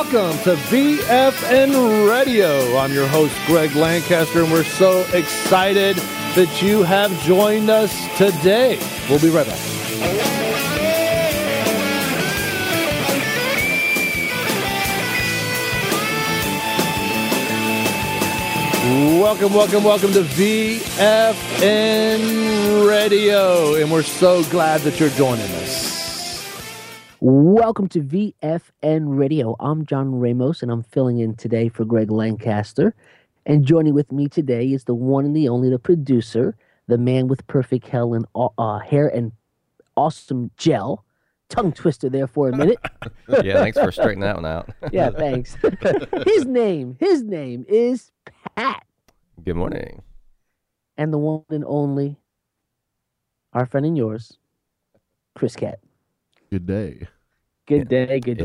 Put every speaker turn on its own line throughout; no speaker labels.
Welcome to VFN Radio. I'm your host, Greg Lancaster, and we're so excited that you have joined us today. We'll be right back. Welcome to VFN Radio, and we're so glad that you're joining us.
Welcome to VFN Radio. I'm John Ramos, and I'm filling in today for Greg Lancaster. And joining with me today is the one and the only, the producer, the man with perfect hair and awesome gel. Tongue twister there for a minute.
Yeah, thanks for straightening that one out.
Yeah, thanks. His name is Pat.
Good morning.
And the one and only, our friend and yours, Chris Cat.
Good day.
Good day. Good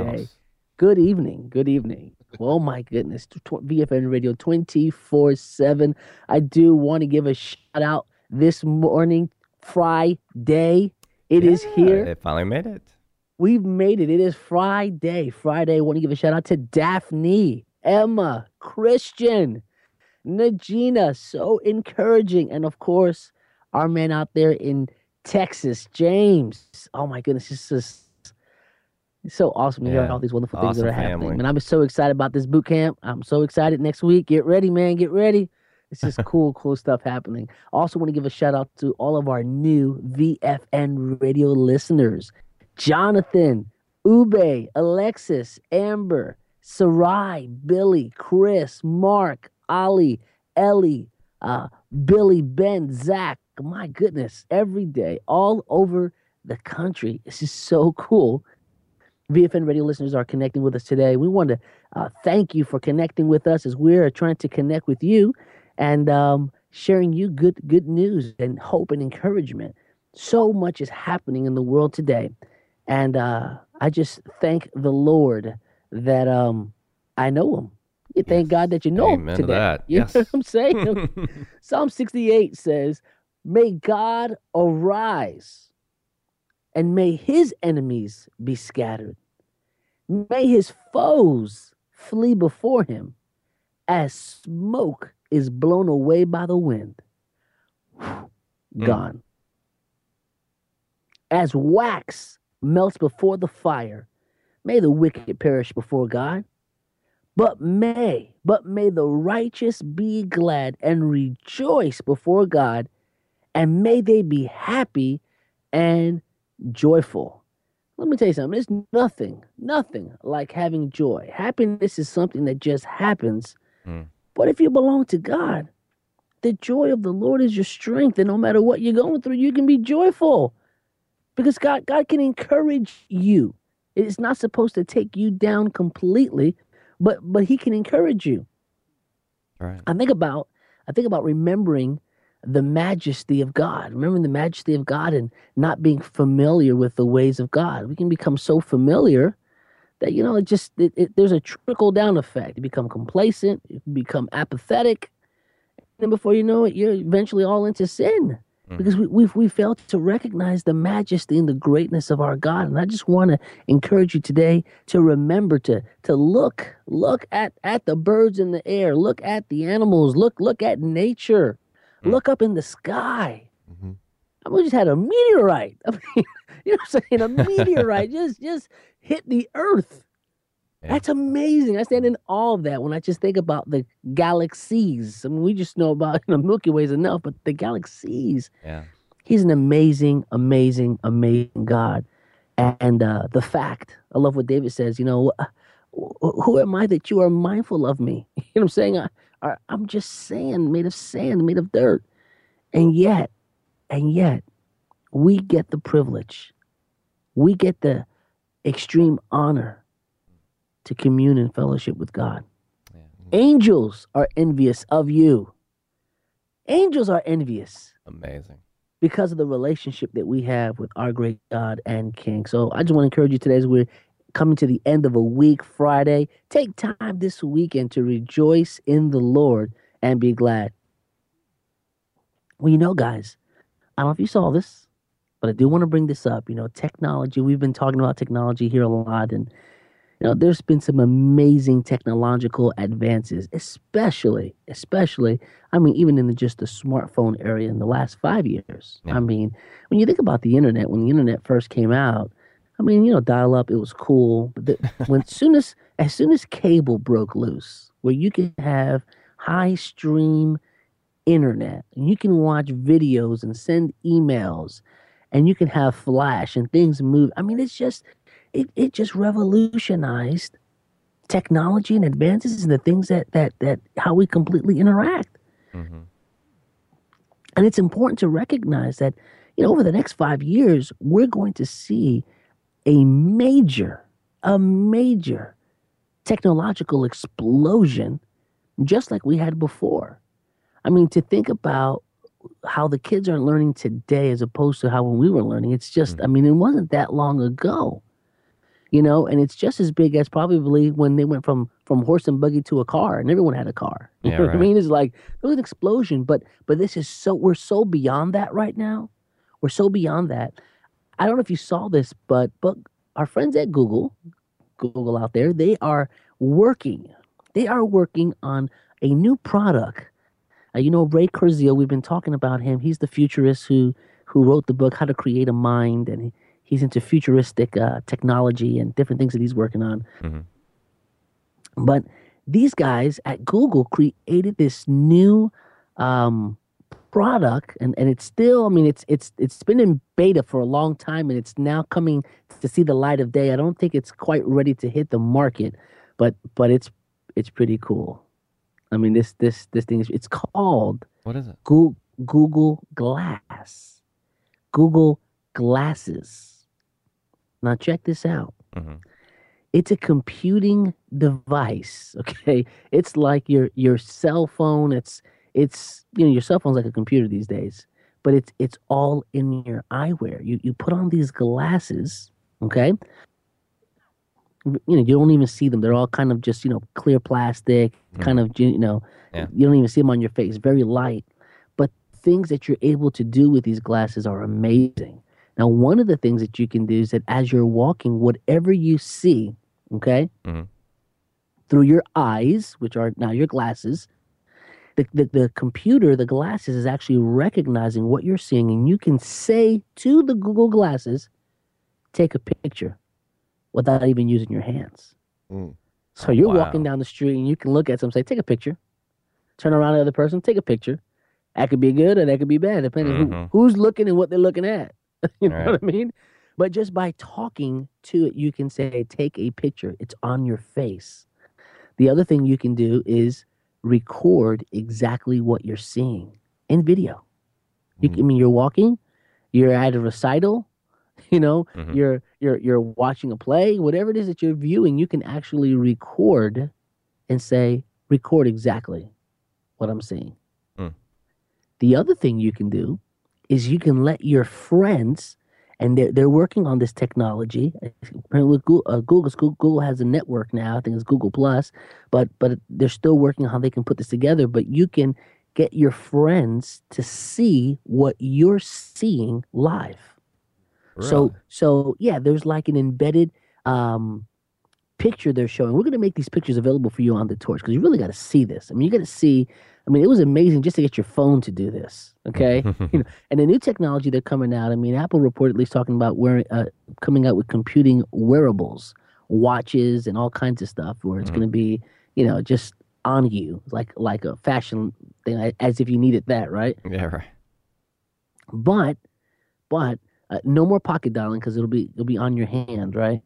evening. Oh my goodness. VFN Radio 24/7. I do want to give a shout out this morning, Friday. It is here.
It finally made it.
We've made it. It is Friday. I want to give a shout out to Daphne, Emma, Christian, Najina. So encouraging. And of course, our man out there in Texas, James. Oh my goodness, it's so awesome to hear all these wonderful things that are happening. And I'm so excited about this boot camp. I'm so excited next week. Get ready, man. Get ready. It's just cool stuff happening. Also want to give a shout out to all of our new VFN Radio listeners. Jonathan, Ube, Alexis, Amber, Sarai, Billy, Chris, Mark, Ali, Ellie, Billy, Ben, Zach. My goodness, every day, all over the country. This is so cool. VFN Radio listeners are connecting with us today. We want to thank you for connecting with us as we're trying to connect with you and sharing you good news and hope and encouragement. So much is happening in the world today. And I just thank the Lord that I know him. You thank God that you know him today.
To that.
You know what I'm saying? Psalm 68 says, "May God arise, and may his enemies be scattered. May his foes flee before him, as smoke is blown away by the wind." Gone. As wax melts before the fire, may the wicked perish before God. But may the righteous be glad and rejoice before God, and may they be happy and joyful. Let me tell you something. There's nothing like having joy. Happiness is something that just happens. But if you belong to God, the joy of the Lord is your strength. And no matter what you're going through, you can be joyful. Because God can encourage you. It's not supposed to take you down completely, but he can encourage you.
Right.
I think about remembering the majesty of God. Remembering the majesty of God and not being familiar with the ways of God. We can become so familiar that, there's a trickle down effect. You become complacent, you become apathetic, and then before you know it, you're eventually all into sin. Because we fail to recognize the majesty and the greatness of our God. And I just want to encourage you today to remember to look at the birds in the air, look at the animals, look at nature, look up in the sky. We just had a meteorite. I mean, you know what I'm saying? A meteorite just hit the earth. Yeah. That's amazing. I stand in awe of that when I just think about the galaxies. I mean, we just know about Milky Way is enough, but the galaxies.
Yeah.
He's an amazing God. And the fact, I love what David says, who am I that you are mindful of me? You know what I'm saying? I'm just sand, made of dirt. And yet, we get the privilege. We get the extreme honor to commune and fellowship with God. Yeah. Angels are envious of you. Angels are envious.
Amazing.
Because of the relationship that we have with our great God and King. So I just want to encourage you today as we're coming to the end of a week, Friday. Take time this weekend to rejoice in the Lord and be glad. Well, guys, I don't know if you saw this, but I do want to bring this up. Technology, we've been talking about technology here a lot, and there's been some amazing technological advances, especially, I mean, even in just the smartphone area in the last 5 years.
Yeah.
I mean, when you think about the internet, when the internet first came out, I mean, dial up, it was cool. But as soon as cable broke loose, where you can have high stream internet and you can watch videos and send emails and you can have flash and things move. I mean, it just revolutionized technology and advances and the things that how we completely interact.
Mm-hmm.
And it's important to recognize that, over the next 5 years, we're going to see a major technological explosion, just like we had before. I mean, to think about how the kids are learning today as opposed to how when we were learning, it's just, I mean, it wasn't that long ago, and it's just as big as probably when they went from horse and buggy to a car and everyone had a car. You know what I mean? It's like, there was an explosion, but this is we're so beyond that right now. We're so beyond that. I don't know if you saw this, but our friends at Google out there, they are working on a new product. Ray Kurzweil, we've been talking about him. He's the futurist who wrote the book How to Create a Mind, and he's into futuristic technology and different things that he's working on.
Mm-hmm.
But these guys at Google created this new product, and it's still, I mean, it's been in beta for a long time, and it's now coming to see the light of day. I don't think it's quite ready to hit the market, but it's pretty cool. I mean, this thing it's called,
what is it?
Google Glass. Google Glasses. Now check this out.
Mm-hmm.
It's a computing device, okay? It's like your cell phone. It's your cell phone's like a computer these days, but it's all in your eyewear. You put on these glasses, okay? You don't even see them. They're all kind of just, clear plastic, kind of, you don't even see them on your face. Very light. But things that you're able to do with these glasses are amazing. Now, one of the things that you can do is that as you're walking, whatever you see, okay, through your eyes, which are now your glasses, the computer, the glasses is actually recognizing what you're seeing, and you can say to the Google Glasses, take a picture, without even using your hands. So you're walking down the street and you can look at someone, say, take a picture. Turn around to the other person, take a picture. That could be good or that could be bad, depending on who's looking and what they're looking at. You know what I mean? But just by talking to it, you can say, take a picture. It's on your face. The other thing you can do is record exactly what you're seeing in video. I mean, you're walking, you're at a recital, you're watching a play, whatever it is that you're viewing, you can actually record and say, record exactly what I'm seeing. The other thing you can do is you can let your friends, and they're working on this technology. With Google has a network now. I think it's Google Plus, but they're still working on how they can put this together. But you can get your friends to see what you're seeing live. Really? So yeah, there's like an embedded picture they're showing. We're going to make these pictures available for you on the Torch because you really got to see this. I mean, you got to see. I mean, it was amazing just to get your phone to do this. Okay, and the new technology they're coming out. I mean, Apple reportedly is talking about coming out with computing wearables, watches, and all kinds of stuff where it's going to be, just on you, like a fashion thing, as if you needed that, right?
Yeah, right.
But no more pocket dialing because it'll be on your hand, right?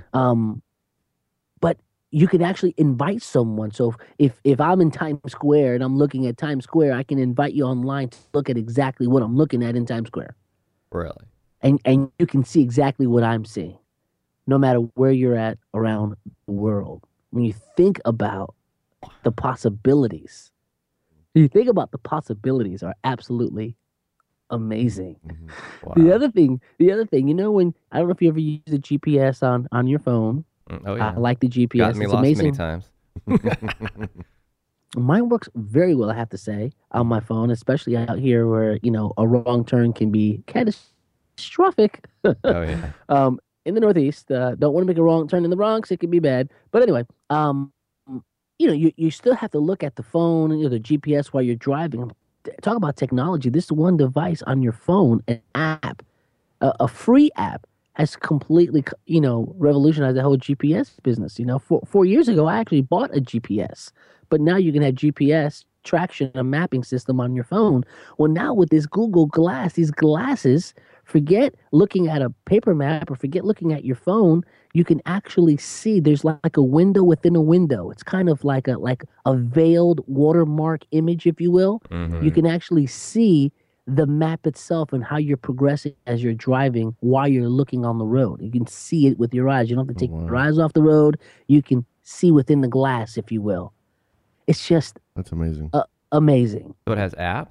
But you can actually invite someone. So if I'm in Times Square and I'm looking at Times Square, I can invite you online to look at exactly what I'm looking at in Times Square.
Really?
And you can see exactly what I'm seeing, no matter where you're at around the world. When you think about the possibilities, are absolutely amazing.
Wow.
The other thing, when I don't know if you ever use the GPS on your phone.
Oh yeah,
I like the GPS.
Got me
it's
lost
amazing.
many times.
Mine works very well, I have to say, on my phone, especially out here where a wrong turn can be catastrophic.
Oh yeah.
in the Northeast. Don't want to make a wrong turn in the Bronx. It could be bad. But anyway, you still have to look at the phone and the GPS while you're driving. Talk about technology. This one device on your phone, an app, a free app, has completely, revolutionized the whole GPS business. 4 years ago, I actually bought a GPS, but now you can have GPS traction, a mapping system on your phone. Well, now with this Google Glass, these glasses, forget looking at a paper map or forget looking at your phone. You can actually see there's like a window within a window. It's kind of like a veiled watermark image, if you will.
Mm-hmm.
You can actually see the map itself and how you're progressing as you're driving while you're looking on the road. You can see it with your eyes. You don't have to take your eyes off the road. You can see within the glass, if you will. It's just
That's amazing.
Amazing.
So it has apps?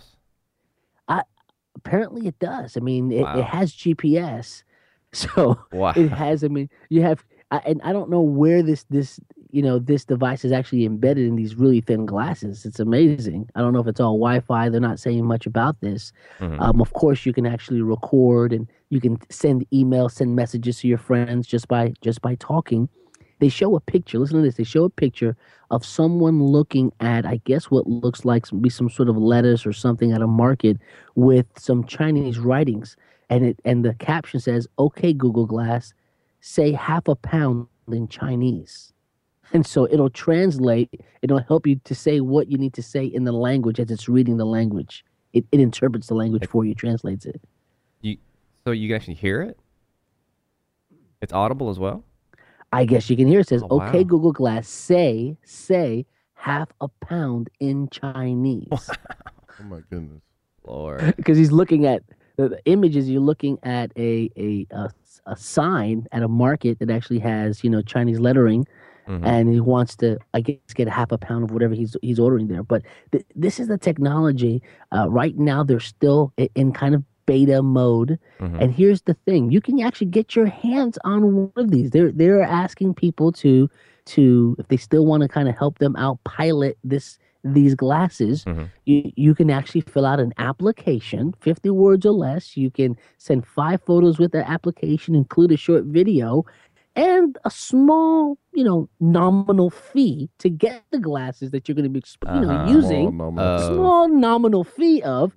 Apparently it does. I mean,
Wow.
it has GPS. So
Wow.
it has, you have, and I don't know where this device is actually embedded in these really thin glasses. It's amazing. I don't know if it's all Wi-Fi. They're not saying much about this.
Mhm.
Of course, you can actually record and you can send emails, send messages to your friends just by talking. They show a picture. Listen to this. They show a picture of someone looking at, I guess, what looks like some sort of lettuce or something at a market with some Chinese writings, and the caption says, "Okay, Google Glass, say half a pound in Chinese." And so it'll translate. It'll help you to say what you need to say in the language as it's reading the language. It interprets the language for you, translates it.
So you can actually hear it? It's audible as well?
I guess you can hear it says,
Oh, wow.
"Okay, Google Glass, say half a pound in Chinese."
Oh my goodness.
Lord.
Because he's looking at the images. You're looking at a sign at a market that actually has Chinese lettering,
Mhm.
and he wants to, I guess, get half a pound of whatever he's ordering there. But this is the technology. Right now, they're still in kind of beta mode.
Mhm.
And here's the thing: you can actually get your hands on one of these. They're asking people to if they still want to kind of help them out pilot these glasses.
Mhm.
You can actually fill out an application, 50 words or less. You can send 5 photos with that application, include a short video, and a small, nominal fee to get the glasses that you're going to be,
Uh-huh.
using.
Oh.
Small nominal fee of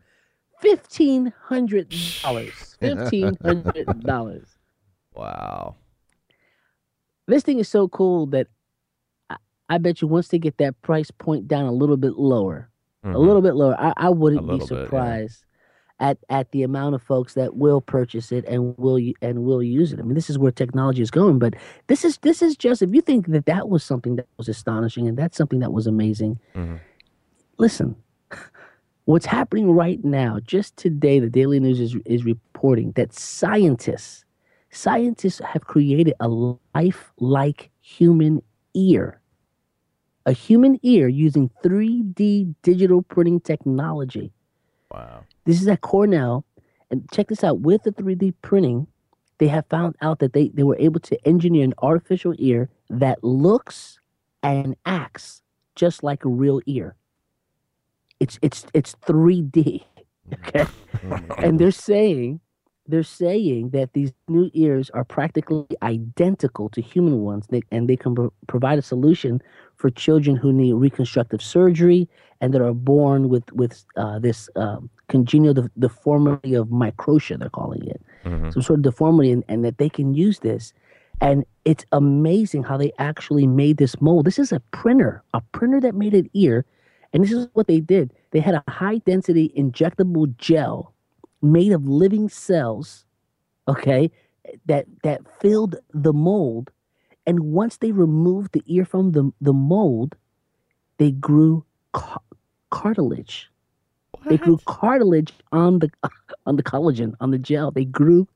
$1,500. $1,500.
Wow.
This thing is so cool that I bet you once they get that price point down a little bit lower,
Mhm.
a little bit lower, I wouldn't
A
be
little bit, yeah.
surprised at the amount of folks that will purchase it and will use it. I mean, this is where technology is going. But this is just, if you think that was something that was astonishing and that's something that was amazing,
Mhm.
listen. What's happening right now, just today, the Daily News is reporting that scientists have created a lifelike human ear. A human ear using 3D digital printing technology.
Wow.
This is at Cornell. And check this out. With the 3D printing, they have found out that they were able to engineer an artificial ear that looks and acts just like a real ear. It's 3D. Okay. And they're saying that these new ears are practically identical to human ones, and they can provide a solution for children who need reconstructive surgery and that are born with this congenital deformity of microtia, they're calling it,
Mhm.
some sort of deformity, and that they can use this. And it's amazing how they actually made this mold. This is a printer that made an ear. And this is what they did. They had a high-density injectable gel made of living cells, okay, that filled the mold. And once they removed the ear from the mold, they grew cartilage. They grew cartilage on the collagen, on the gel. They grew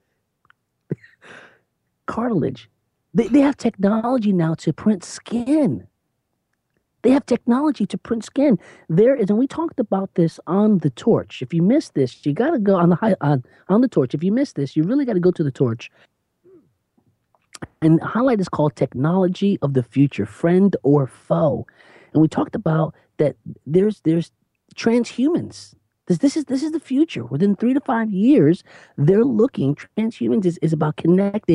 cartilage. They have technology now to print skin. They have technology to print skin. There is, and we talked about this on the Torch. If you missed this, you got to go on the Torch. If you missed this, you really got to go to the Torch. And the highlight is called Technology of the Future, Friend or Foe. And we talked about that there's transhumans. This is the future. Within 3 to 5 years, they're looking, transhumans is about connecting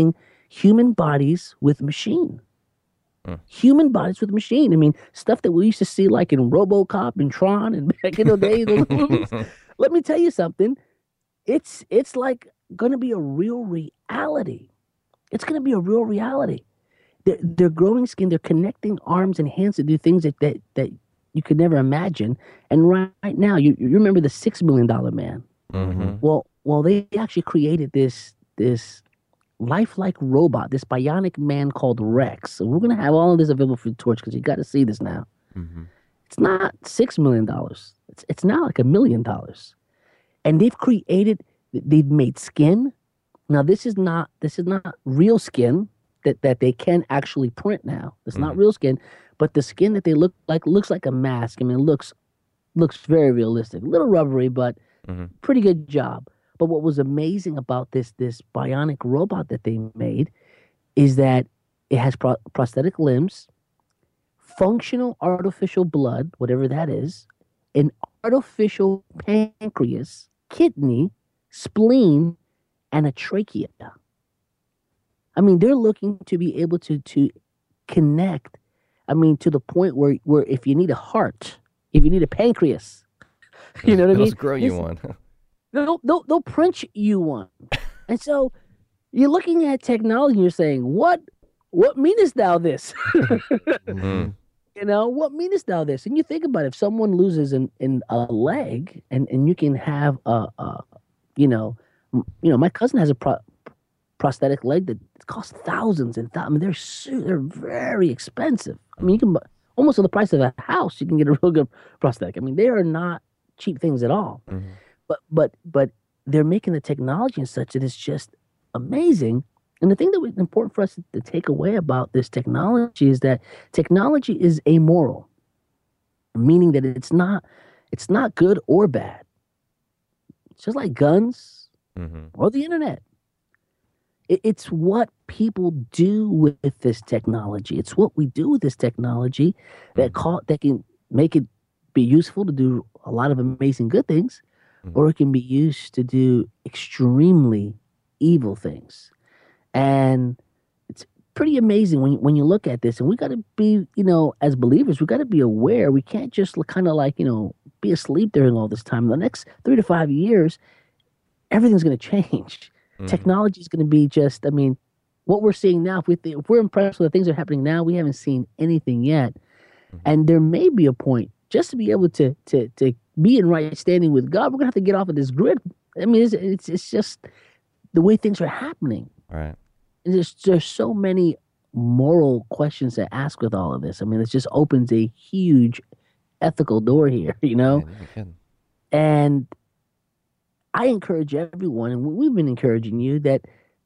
human bodies with machine.
Mm.
Human bodies with machine. I mean, stuff that we used to see like in RoboCop and Tron and back in the day, those movies. Let me tell you something. It's like going to be a real reality. It's going to be a real reality. They're growing skin. They're connecting arms and hands to do things that you could never imagine. And right now, you remember the $6 million man.
Mhm.
Well, they actually created this lifelike robot, this bionic man called Rex. So we're gonna have all of this available for Torch because you got to see this now.
Mhm.
It's not $6 million. It's now like $1 million. And they've made skin. Now this is not real skin that they can actually print now. It's not real skin, but the skin that they looks like a mask. I mean, it looks very realistic. A little rubbery, but pretty good job. But what was amazing about this bionic robot that they made is that it has prosthetic limbs, functional artificial blood, whatever that is, an artificial pancreas, kidney, spleen, and a trachea. I mean, they're looking to be able to connect, I mean, to the point where if you need a heart, if you need a pancreas, you know what I mean?
Let's grow you one.
They'll print you one. And so you're looking at technology and you're saying, what meanest thou this?
Mhm.
You know, what meanest thou this? And you think about it, if someone loses in a leg and you can have my cousin has a prosthetic leg that costs thousands and thousands. I mean, they're very expensive. I mean, you can almost for the price of a house, you can get a real good prosthetic. I mean, they are not cheap things at all.
Mhm.
But they're making the technology and such that it's just amazing. And the thing that was important for us to take away about this technology is that technology is amoral, meaning that it's not good or bad. It's just like guns or the internet. It's what people do with this technology. It's what we do with this technology that can make it be useful to do a lot of amazing good things, or it can be used to do extremely evil things. And it's pretty amazing when you look at this. And we got to be, as believers, we got to be aware. We can't just kind of like, be asleep during all this time. In the next 3 to 5 years, everything's going to change. Technology is going to be just, I mean, what we're seeing now, if we're impressed with the things that are happening now, we haven't seen anything yet. And there may be a point just to be able to be in right standing with God, we're going to have to get off of this grid. I mean, it's just the way things are happening.
Right.
And there's so many moral questions to ask with all of this. I mean, it just opens a huge ethical door here,
Man, you're kidding.
And I encourage everyone, and we've been encouraging you that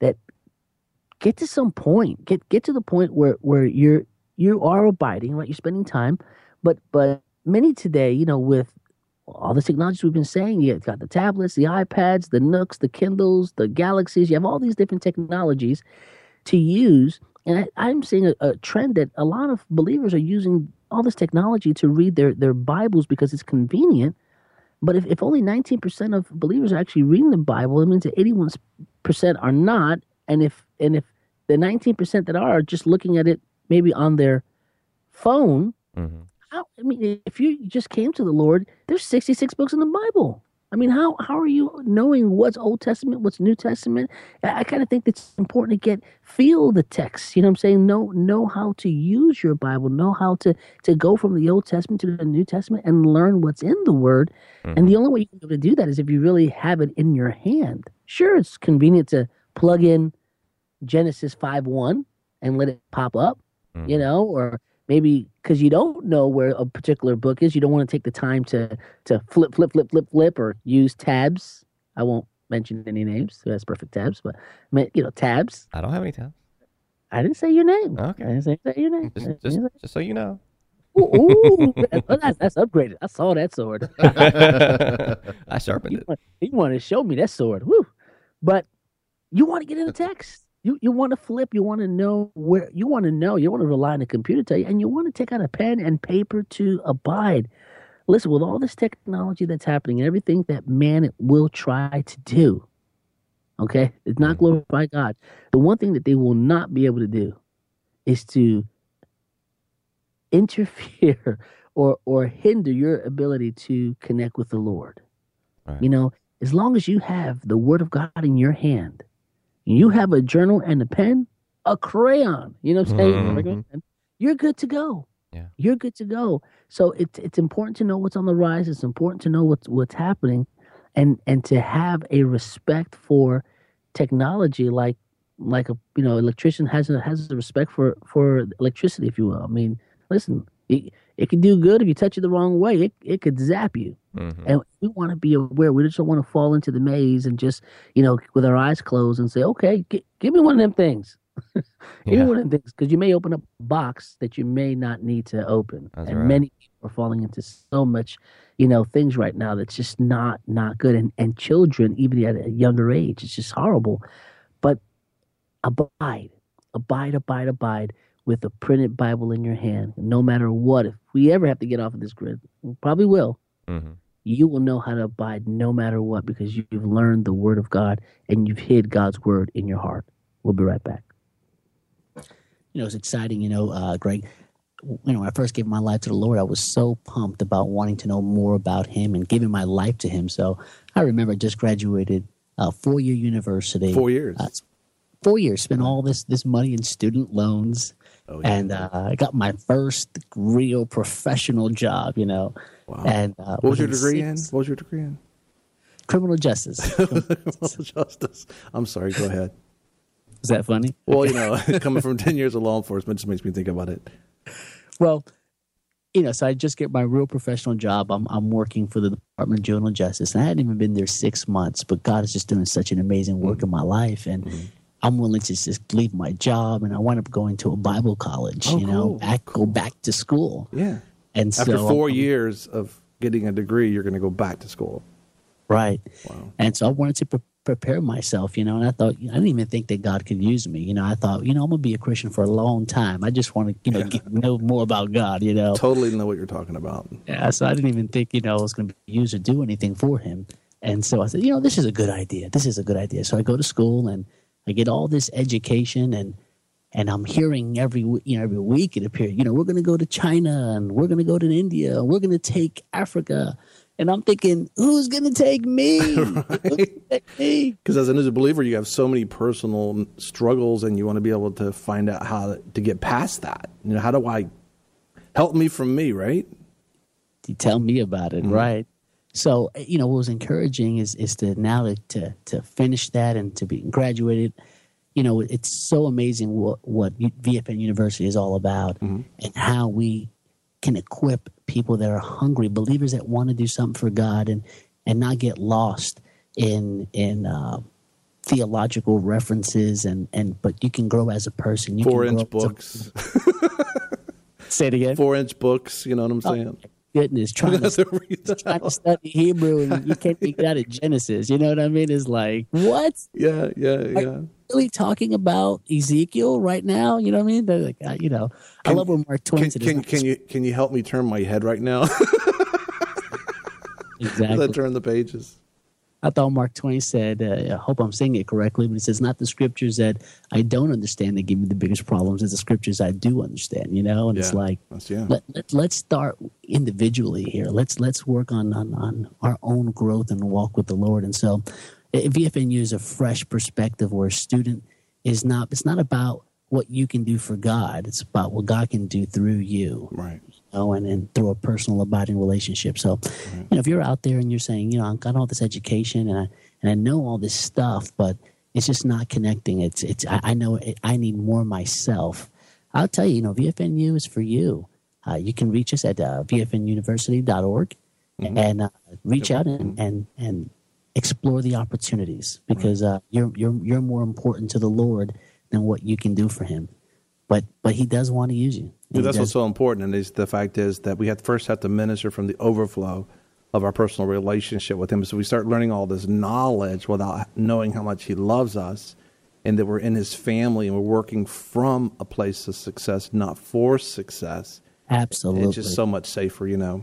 get to some point, get to the point where you are abiding, right? You're spending time, but many today, with all the technologies we've been saying, you've got the tablets, the iPads, the Nooks, the Kindles, the Galaxies. You have all these different technologies to use. And I'm seeing a trend that a lot of believers are using all this technology to read their Bibles because it's convenient. But if only 19% of believers are actually reading the Bible, it means that 81% are not. And if the 19% that are just looking at it maybe on their phone, if you just came to the Lord, there's 66 books in the Bible. I mean, how are you knowing what's Old Testament, what's New Testament? I kind of think it's important to feel the text. You know what I'm saying? Know how to use your Bible. Know how to go from the Old Testament to the New Testament and learn what's in the Word. And the only way you can be able to do that is if you really have it in your hand. Sure, it's convenient to plug in Genesis 5:1 and let it pop up, or maybe because you don't know where a particular book is, you don't want to take the time to flip, or use tabs. I won't mention any names. That's perfect tabs, but tabs.
I don't have any tabs.
I didn't say your name.
Okay.
I didn't say your name.
Just so you know.
Ooh, that's upgraded. I saw that sword.
I sharpened it.
He wanted to show me that sword. Woo! But you want to get in the text. You want to flip. You want to know where. You want to know. You want to rely on the computer to tell you, and you want to take out a pen and paper to abide. Listen, with all this technology that's happening and everything that man will try to do, Okay? It's not glorify God. The one thing that they will not be able to do is to interfere or hinder your ability to connect with the Lord.
Right.
You know, as long as you have the Word of God in your hand, you have a journal and a pen, a crayon, you know what I'm saying?
Mhm.
A regular pen, you're good to go.
Yeah.
You're good to go. So it's important to know what's on the rise. It's important to know what's happening, and to have a respect for technology, like a electrician has a respect for electricity, if you will. I mean, listen, it can do good if you touch it the wrong way. It could zap you.
Mhm.
And we want to be aware. We just don't want to fall into the maze and just, with our eyes closed and say, okay, give me one of them things. Give me one of them things, because you may open up a box that you may not need to open.
That's
and
right.
many people are falling into so much, things right now that's just not good. And children, even at a younger age, it's just horrible. But abide with a printed Bible in your hand. No matter what, if we ever have to get off of this grid, we probably will.
Mhm.
You will know how to abide no matter what, because you've learned the Word of God and you've hid God's Word in your heart. We'll be right back. It's exciting, Greg. When I first gave my life to the Lord, I was so pumped about wanting to know more about Him and giving my life to Him. So I remember I just graduated 4-year university.
4 years.
4 years, spent all this money in student loans.
Oh, yeah.
And I got my first real professional job,
Wow.
And
what was your degree in? What was your degree in?
Criminal justice.
Criminal justice. I'm sorry. Go ahead.
Is that funny?
Well, coming from 10 years of law enforcement just makes me think about it.
Well, so I just get my real professional job. I'm working for the Department of Juvenile Justice, and I hadn't even been there 6 months, but God is just doing such an amazing work in my life, and I'm willing to just leave my job, and I wound up going to a Bible college,
cool.
Go back to school.
Yeah.
And
After
so
4 years of getting a degree, you're going to go back to school.
Right.
Wow.
And so I wanted to prepare myself, and I thought, I didn't even think that God could use me. I thought, I'm going to be a Christian for a long time. I just want to, know more about God,
Totally know what you're talking about.
Yeah, so I didn't even think, I was going to be used or do anything for Him. And so I said, this is a good idea. This is a good idea. So I go to school and I get all this education, and I'm hearing every week it appears, we're going to go to China, and we're going to go to India, and we're going to take Africa. And I'm thinking, who's going to take me?
Because as a new believer, you have so many personal struggles, and you want to be able to find out how to get past that. How do I help me from me, right?
You tell me about it, right? So, what was encouraging is to now to finish that and to be graduated. It's so amazing what VFN University is all about, and how we can equip people that are hungry, believers that want to do something for God, and not get lost in theological references, but you can grow as a person. You
4-inch books.
Say it again.
4-inch books. You know what I'm saying?
Goodness, trying to study Hebrew, and you can't get out of Genesis. You know what I mean? It's like, what?
Yeah.
Really talking about Ezekiel right now? You know what I mean? They're like, I love when Mark Twain said,
Can you help me turn my head right now?
Exactly.
As I turn the pages.
I thought Mark Twain said, I hope I'm saying it correctly, but he says, not the scriptures that I don't understand that give me the biggest problems, it's the scriptures I do understand, And it's like, let's start individually here. Let's work on our own growth and walk with the Lord. And so VFNU is a fresh perspective where a student it's not about what you can do for God. It's about what God can do through you.
Right.
And through a personal abiding relationship. So, if you're out there and you're saying, I've got all this education and I know all this stuff, but it's just not connecting. I know I need more myself. I'll tell you, VFNU is for you. You can reach us at vfnuniversity.org and reach out and explore the opportunities, because you're more important to the Lord than what you can do for Him. But He does want to use you.
Dude, that's what's so important, and the fact is that we have to minister from the overflow of our personal relationship with Him. So we start learning all this knowledge without knowing how much He loves us, and that we're in His family, and we're working from a place of success, not for success.
Absolutely.
It's just so much safer,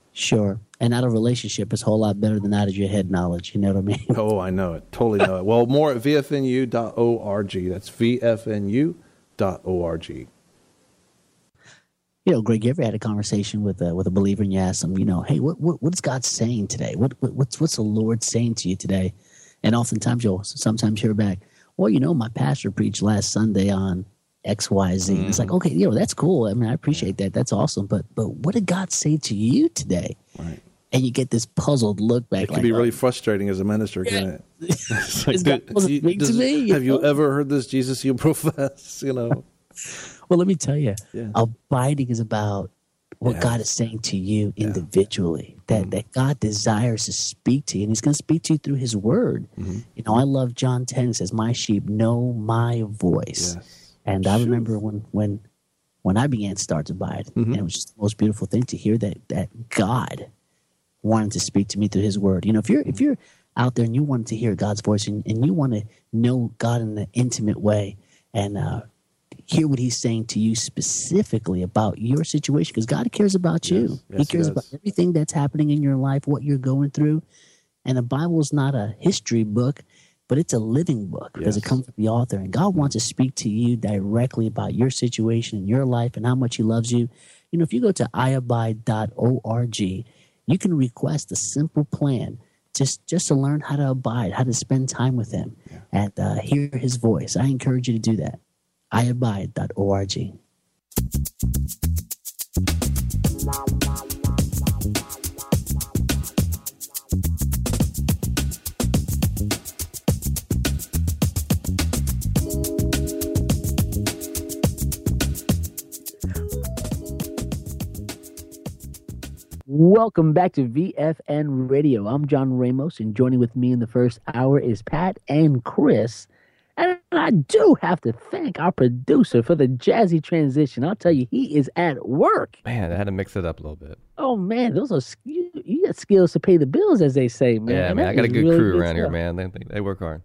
Sure. And out of relationship is a whole lot better than out of your head knowledge. You know what I mean?
Oh, I know it. Totally know it. Well, more at vfnu.org. That's vfnu.org.
You know, Greg, you ever had a conversation with a believer and you ask them, you know, hey, what is God saying today? What's the Lord saying to you today? And oftentimes you'll sometimes hear back, well, you know, my pastor preached last Sunday on X, Y, Z. Mm-hmm. It's like, okay, you know, that's cool. I mean, I appreciate that. That's awesome. But what did God say to you today? Right. And you get this puzzled look back.
It can be really frustrating as a minister, can't it?
It's like, have
you ever heard this Jesus you profess? You know.
Well, let me tell you, abiding is about what God is saying to you individually. That God desires to speak to you, and He's going to speak to you through His Word. Mm-hmm. You know, I love John 10. It says, "My sheep know my voice." Yes. And I remember when I began to start to abide, and it was just the most beautiful thing to hear that God wanted to speak to me through His Word. You know, if you're out there and you want to hear God's voice and you want to know God in an intimate way and hear what He's saying to you specifically about your situation, because God cares about you. Yes, he cares about everything that's happening in your life, what you're going through. And the Bible is not a history book, but it's a living book because it comes from the author. And God wants to speak to you directly about your situation in your life and how much He loves you. You know, if you go to iabide.org, you can request a simple plan just to learn how to abide, how to spend time with Him and hear His voice. I encourage you to do that. iabide.org. Welcome back to VFN Radio. I'm John Ramos, and joining with me in the first hour is Pat and Chris. And I do have to thank our producer for the jazzy transition. I'll tell you, he is at work.
Man, I had to mix it up a little bit.
Oh, man, those are you got skills to pay the bills, as they say, man.
Yeah, man, I got a good crew around here, man. They work hard.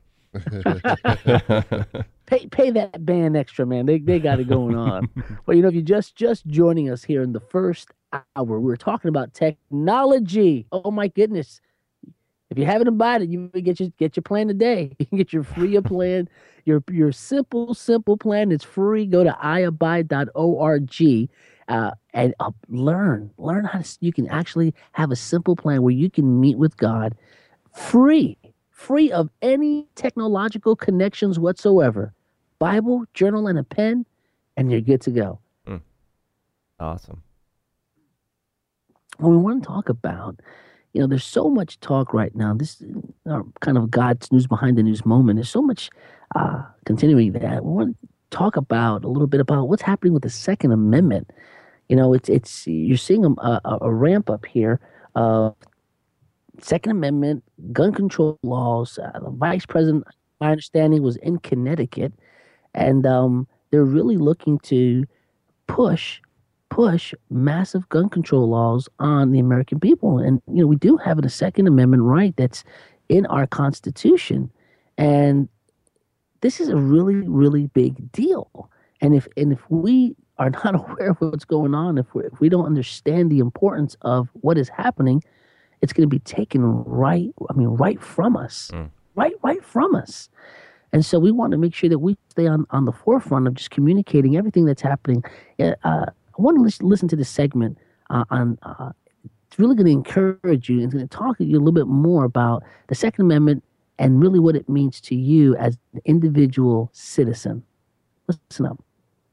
Pay that band extra, man. They got it going on. Well, you know, if you're just joining us here in the first hour, we're talking about technology. Oh, my goodness. If you haven't abided, you can get your plan today. You can get your free plan, your simple plan. It's free. Go to iabide.org and learn how to. You can actually have a simple plan where you can meet with God, free of any technological connections whatsoever. Bible, journal, and a pen, and you're good to go.
Awesome.
Well, we want to talk about. You know, there's so much talk right now. This kind of God's news behind the news moment. There's so much continuing that. We want to talk about a little bit about what's happening with the Second Amendment. You know, it's you're seeing a ramp up here of Second Amendment, gun control laws. The vice president, my understanding, was in Connecticut, and they're really looking to push massive gun control laws on the American people. And, you know, we do have a Second Amendment right that's in our Constitution. And this is a really, really big deal. And if we are not aware of what's going on, if we don't understand the importance of what is happening, it's going to be taken right from us. Right from us. And so we want to make sure that we stay on the forefront of just communicating everything that's happening. I want to listen to this segment it's really going to encourage you and it's going to talk to you a little bit more about the Second Amendment and really what it means to you as an individual citizen. Listen up.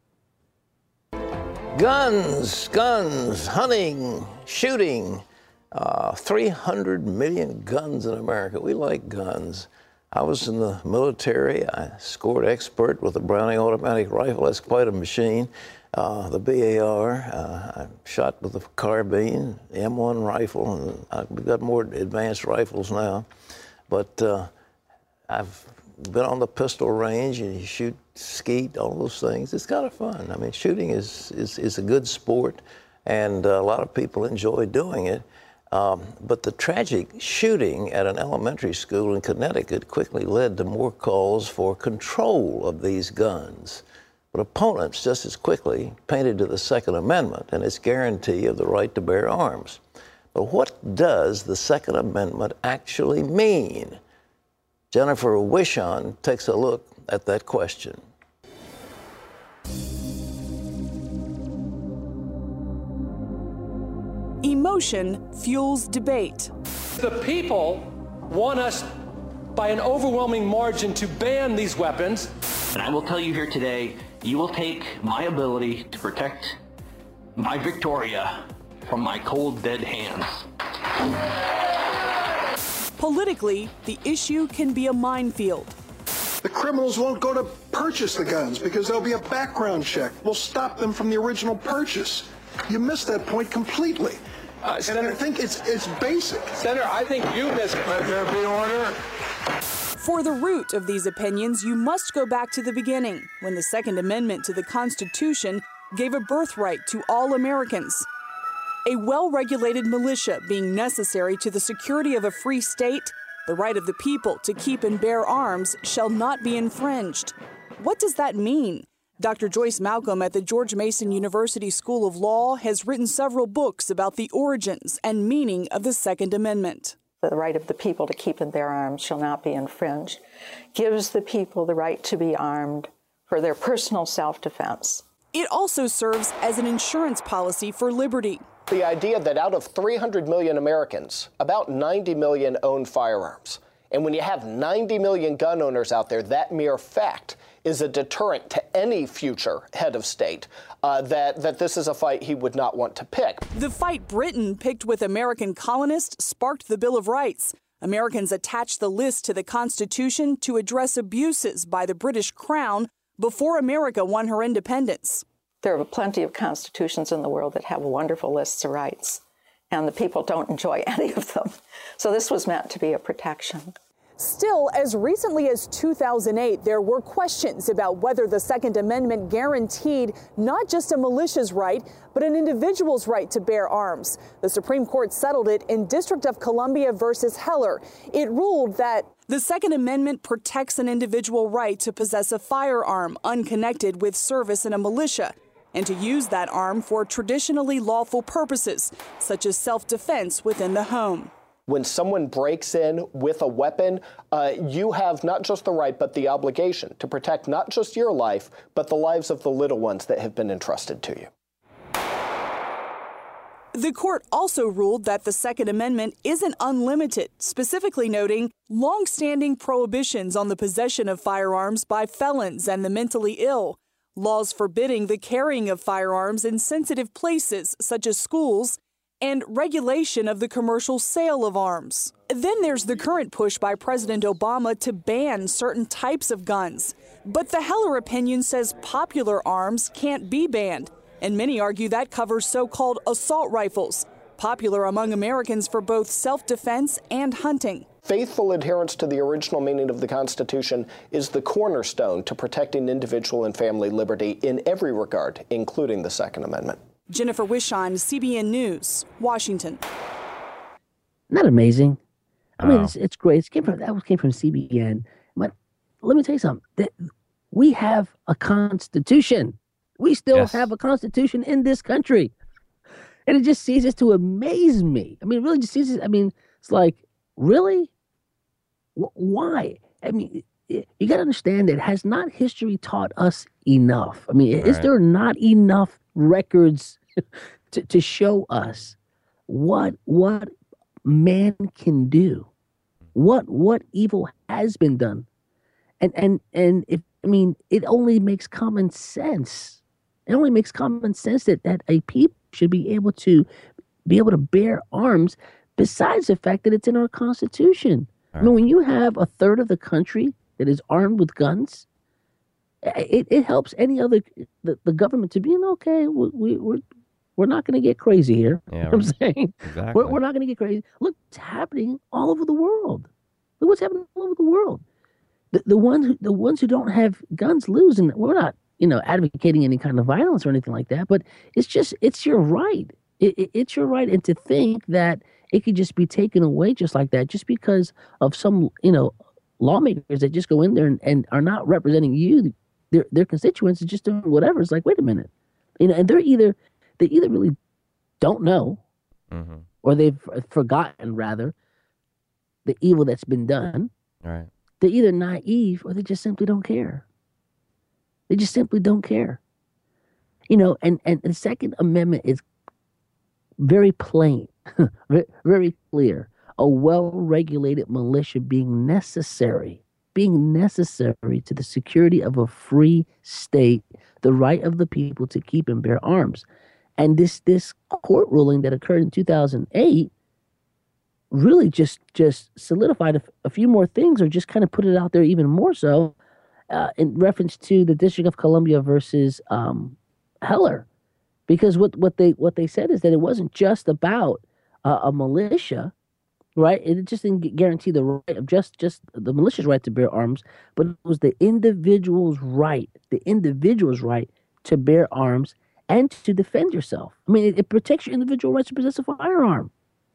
Guns, hunting, shooting. 300 million guns in America. We like guns. I was in the military. I scored expert with a Browning automatic rifle. That's quite a machine. The BAR, I shot with a carbine, the M1 rifle, and I've got more advanced rifles now. But I've been on the pistol range, and you shoot skeet, all those things. It's kind of fun. I mean, shooting is a good sport, and a lot of people enjoy doing it. But the tragic shooting at an elementary school in Connecticut quickly led to more calls for control of these guns. But opponents just as quickly painted to the Second Amendment and its guarantee of the right to bear arms. But what does the Second Amendment actually mean? Jennifer Wishon takes a look at that question.
Emotion fuels debate.
The people want us by an overwhelming margin to ban these weapons.
And I will tell you here today, you will take my ability to protect my Victoria from my cold, dead hands.
Politically, the issue can be a minefield.
The criminals won't go to purchase the guns because there'll be a background check. We'll stop them from the original purchase. You missed that point completely. And I think it's basic.
Senator, I think you missed.
Let there be order.
For the root of these opinions, you must go back to the beginning, when the Second Amendment to the Constitution gave a birthright to all Americans. A well-regulated militia being necessary to the security of a free state, the right of the people to keep and bear arms shall not be infringed. What does that mean? Dr. Joyce Malcolm at the George Mason University School of Law has written several books about the origins and meaning of the Second Amendment.
The right of the people to keep and bear arms shall not be infringed, gives the people the right to be armed for their personal self-defense.
It also serves as an insurance policy for liberty.
The idea that out of 300 million Americans, about 90 million own firearms. And when you have 90 million gun owners out there, that mere fact is a deterrent to any future head of state that this is a fight he would not want to pick.
The fight Britain picked with American colonists sparked the Bill of Rights. Americans attached the list to the Constitution to address abuses by the British Crown before America won her independence.
There are plenty of constitutions in the world that have wonderful lists of rights, and the people don't enjoy any of them. So this was meant to be a protection.
Still, as recently as 2008, there were questions about whether the Second Amendment guaranteed not just a militia's right, but an individual's right to bear arms. The Supreme Court settled it in District of Columbia versus Heller. It ruled that the Second Amendment protects an individual right to possess a firearm unconnected with service in a militia, and to use that arm for traditionally lawful purposes, such as self-defense within the home.
When someone breaks in with a weapon, you have not just the right, but the obligation to protect not just your life, but the lives of the little ones that have been entrusted to you.
The court also ruled that the Second Amendment isn't unlimited, specifically noting long-standing prohibitions on the possession of firearms by felons and the mentally ill, laws forbidding the carrying of firearms in sensitive places such as schools, and regulation of the commercial sale of arms. Then there's the current push by President Obama to ban certain types of guns. But the Heller opinion says popular arms can't be banned, and many argue that covers so-called assault rifles, popular among Americans for both self-defense and hunting.
Faithful adherence to the original meaning of the Constitution is the cornerstone to protecting individual and family liberty in every regard, including the Second Amendment.
Jennifer Wishon, CBN News, Washington.
Isn't that amazing? I mean, it's great. Came from CBN. But let me tell you something. We have a constitution. We still have a constitution in this country. And it just ceases to amaze me. I mean, it really just ceases. I mean, it's like, really? Why? I mean, you got to understand that has not history taught us enough? I mean, is there not enough records to show us what man can do, what evil has been done, and if I mean, it only makes common sense. It only makes common sense that a people should be able to bear arms. Besides the fact that it's in our Constitution, I mean, when you have a third of the country that is armed with guns, it helps any other the government to be okay. We're not going to get crazy here.
Yeah,
you know what I'm saying
exactly.
we're not going to get crazy. Look, what's happening all over the world. Look what's happening all over the world. The ones who don't have guns lose, and we're not advocating any kind of violence or anything like that. But it's your right. It's your right, and to think that it could just be taken away just like that, just because of some lawmakers that just go in there and are not representing you. Their constituents are just doing whatever. It's like, wait a minute, and they either really don't know, or they've forgotten rather the evil that's been done.
Right.
They're either naive or they just simply don't care. They just simply don't care. And the Second Amendment is very plain, very clear. A well-regulated militia being necessary to the security of a free state, the right of the people to keep and bear arms. And this court ruling that occurred in 2008 really just solidified a few more things, or just kind of put it out there even more so, in reference to the District of Columbia versus Heller, because what they said is that it wasn't just about a militia, right? It just didn't guarantee the right of just the militia's right to bear arms, but it was the individual's right to bear arms and to defend yourself. I mean, it protects your individual rights to possess a firearm.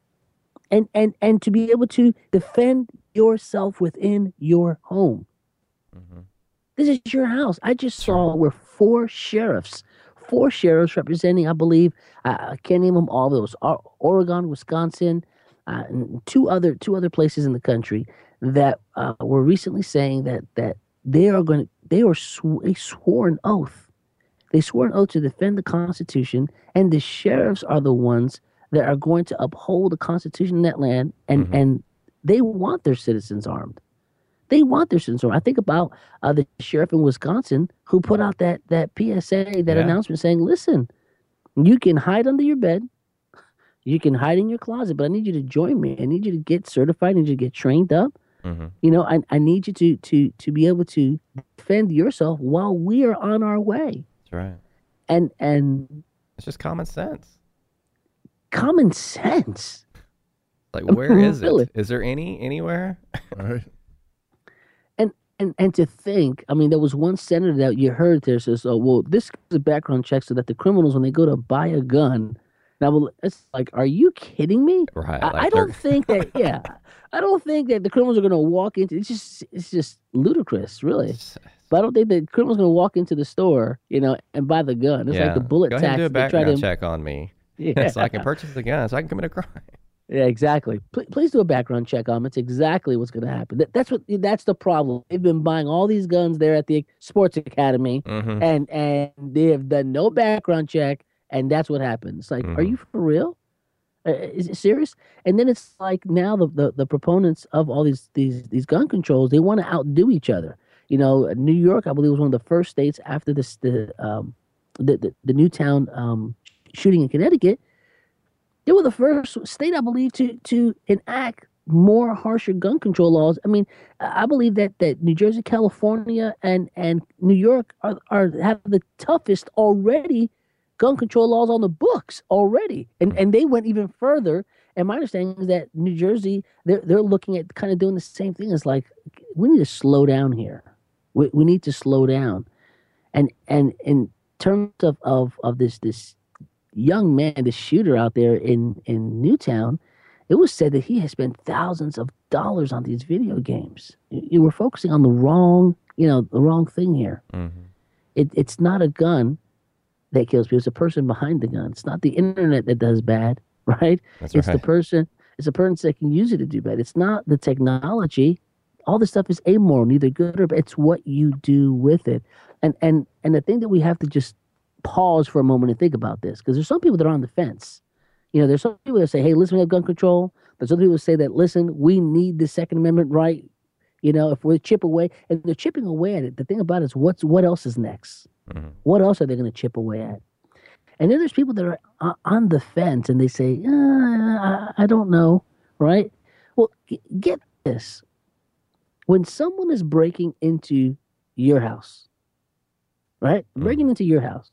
And to be able to defend yourself within your home. Mm-hmm. This is your house. I just saw where four sheriffs representing, I believe, I can't name them all. It was Oregon, Wisconsin, and two other places in the country that were recently saying that they swore an oath. They swore an oath to defend the Constitution, and the sheriffs are the ones that are going to uphold the Constitution in that land, and they want their citizens armed. They want their citizens armed. I think about the sheriff in Wisconsin who put out that PSA, that announcement saying, listen, you can hide under your bed, you can hide in your closet, but I need you to join me. I need you to get certified. I need you to get trained up. Mm-hmm. I need you to be able to defend yourself while we are on our way.
That's right.
And
it's just common sense.
Common sense.
Like, where is it? Is there anywhere?
All right.
And to think, I mean, there was one senator that you heard there says, "Oh, well, this is a background check so that the criminals, when they go to buy a gun." Now, it's like, are you kidding me?
Right.
I don't think that. Yeah, I don't think that the criminals are going to walk into. It's just ludicrous, really. But I don't think the criminals are going to walk into the store, and buy the gun. It's like the bullet tax.
Go ahead and do a background check on me.
Yeah.
So I can purchase the gun, so I can commit a crime.
Yeah, exactly. Please do a background check on them. It's exactly what's going to happen. That's the problem. They've been buying all these guns there at the sports academy, and they have done no background check, and that's what happens. Like, are you for real? Is it serious? And then it's like now the proponents of all these gun controls, they want to outdo each other. New York, I believe, was one of the first states after the Newtown shooting in Connecticut. They were the first state, I believe, to enact more harsher gun control laws. I mean, I believe that New Jersey, California, and New York have the toughest already gun control laws on the books already, and they went even further. And my understanding is that New Jersey, they're looking at kind of doing the same thing. As like, we need to slow down here. We need to slow down, and in terms of this young man, the shooter out there in Newtown, it was said that he has spent thousands of dollars on these video games. You were focusing on the wrong thing here. Mm-hmm. It's not a gun that kills people. It's a person behind the gun. It's not the internet that does bad, right? It's the person. It's a person that can use it to do bad. It's not the technology. All this stuff is amoral, neither good or bad. It's what you do with it. And the thing that we have to just pause for a moment and think about this, because there's some people that are on the fence. There's some people that say, hey, listen, we have gun control. There's other people that say that, listen, we need the Second Amendment right. If we chip away, and they're chipping away at it. The thing about it is what else is next? Mm-hmm. What else are they going to chip away at? And then there's people that are on the fence and they say, I don't know, right? Well, get this. When someone is breaking into your house, right? Breaking into your house,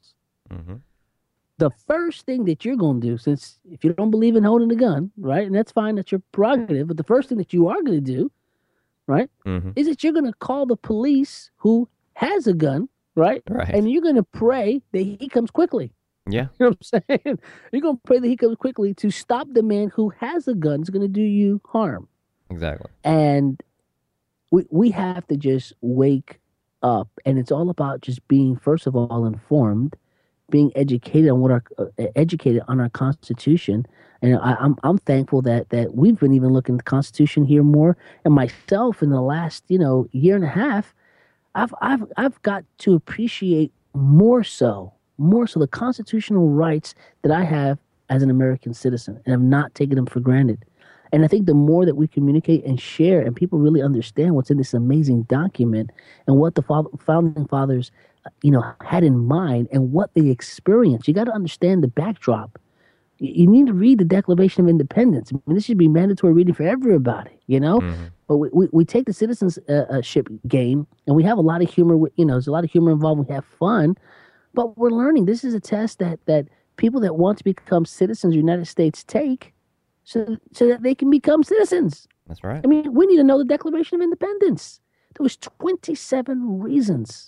the first thing that you're going to do, since if you don't believe in holding a gun, right, and that's fine, that's your prerogative, but the first thing that you are going to do, right, is that you're going to call the police who has a gun, right? And you're going to pray that he comes quickly.
Yeah.
You know what I'm saying? You're going to pray that he comes quickly to stop the man who has a gun is going to do you harm.
Exactly.
And we have to just wake up, and it's all about just being, first of all, informed, being educated on our Constitution. And I'm thankful that we've been even looking at the Constitution here more. And myself, in the last year and a half, I've got to appreciate more so the constitutional rights that I have as an American citizen, and have not taken them for granted. And I think the more that we communicate and share, and people really understand what's in this amazing document and what the founding fathers, had in mind and what they experienced. You got to understand the backdrop. You need to read the Declaration of Independence. I mean, this should be mandatory reading for everybody, Mm-hmm. But we take the citizenship game, and we have a lot of humor. There's a lot of humor involved. We have fun, but we're learning. This is a test that people that want to become citizens of the United States take, so that they can become citizens.
That's right.
I mean, we need to know the Declaration of Independence. There was 27 reasons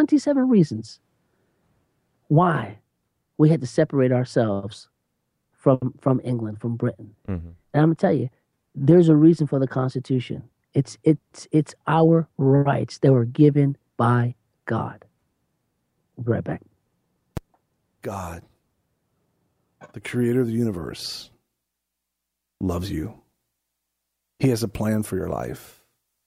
why we had to separate ourselves from England, from Britain. Mm-hmm. And I'm going to tell you, there's a reason for the Constitution. It's our rights that were given by God. We'll be right back.
God, the creator of the universe, loves you. He has a plan for your life.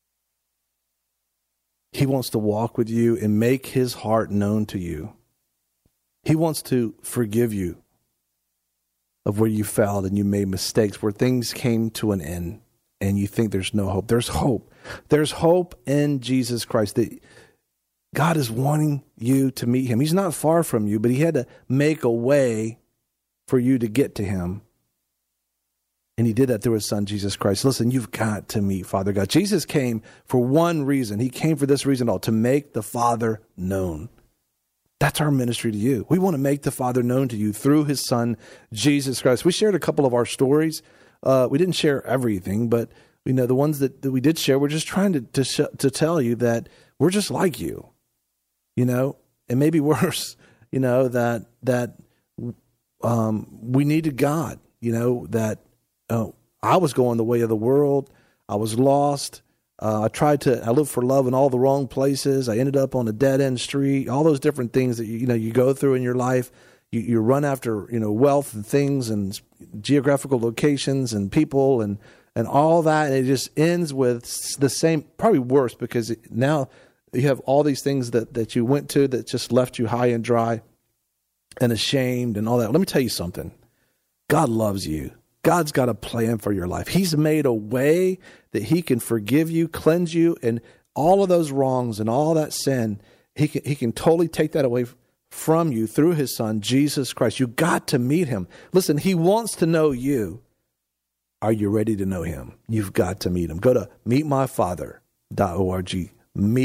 He wants to walk with you and make his heart known to you. He wants to forgive you of where you failed and you made mistakes, where things came to an end and you think there's no hope. There's hope. There's hope in Jesus Christ. That God is wanting you to meet him. He's not far from you, but he had to make a way for you to get to him. And he did that through his son, Jesus Christ. Listen, you've got to meet Father God. Jesus came for one reason. He came for this reason to make the Father known. That's our ministry to you. We want to make the Father known to you through his son, Jesus Christ. We shared a couple of our stories. We didn't share everything, but the ones that we did share, we're just trying to tell you that we're just like you, and maybe worse, that we needed God, that I was going the way of the world. I was lost. I lived for love in all the wrong places. I ended up on a dead end street, all those different things that, you go through in your life. You run after, wealth and things and geographical locations and people and all that. And it just ends with the same, probably worse, because now you have all these things that you went to that just left you high and dry and ashamed and all that. Let me tell you something. God loves you. God's got a plan for your life. He's made a way that he can forgive you, cleanse you, and all of those wrongs and all that sin, he can totally take that away from you through his son, Jesus Christ. You got to meet him. Listen, he wants to know you. Are you ready to know him? You've got to meet him. Go to meetmyfather.org.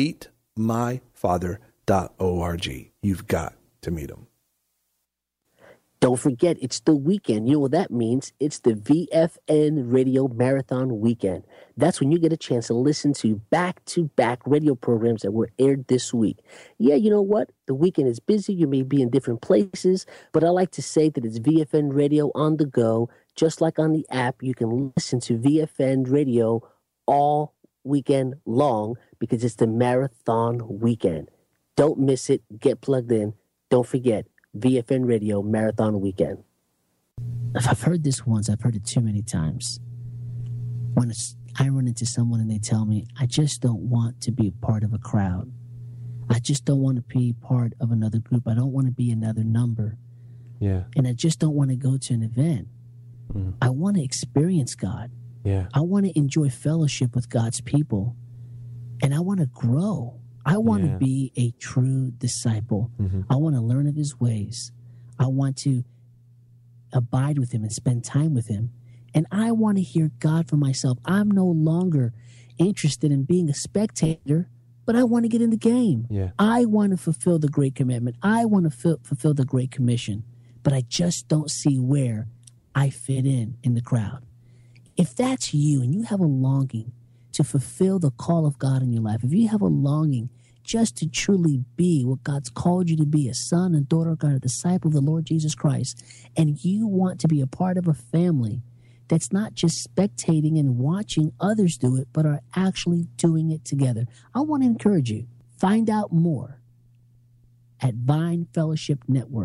Meetmyfather.org. You've got to meet him.
Don't forget, it's the weekend. You know what that means? It's the VFN Radio Marathon Weekend. That's when you get a chance to listen to back-to-back radio programs that were aired this week. Yeah, you know what? The weekend is busy. You may be in different places, but I like to say that it's VFN Radio on the go. Just like on the app, you can listen to VFN Radio all weekend long because it's the Marathon Weekend. Don't miss it. Get plugged in. Don't forget. VFN Radio Marathon Weekend. If I've heard this once, I've heard it too many times. When I run into someone and they tell me, I just don't want to be a part of a crowd. I just don't want to be part of another group. I don't want to be another number.
Yeah.
And I just don't want to go to an event. Mm. I want to experience God.
Yeah.
I want to enjoy fellowship with God's people. And I want to grow. I want to be a true disciple. Mm-hmm. I want to learn of his ways. I want to abide with him and spend time with him. And I want to hear God for myself. I'm no longer interested in being a spectator, but I want to get in the game.
Yeah.
I want to fulfill the Great Commandment. I want to fulfill the Great Commission, but I just don't see where I fit in the crowd. If that's you and you have a longing to fulfill the call of God in your life, if you have a longing just to truly be what God's called you to be, a son and daughter of God, a disciple of the Lord Jesus Christ, and you want to be a part of a family that's not just spectating and watching others do it, but are actually doing it together, I want to encourage you. Find out more at VineFellowshipNetwork.com.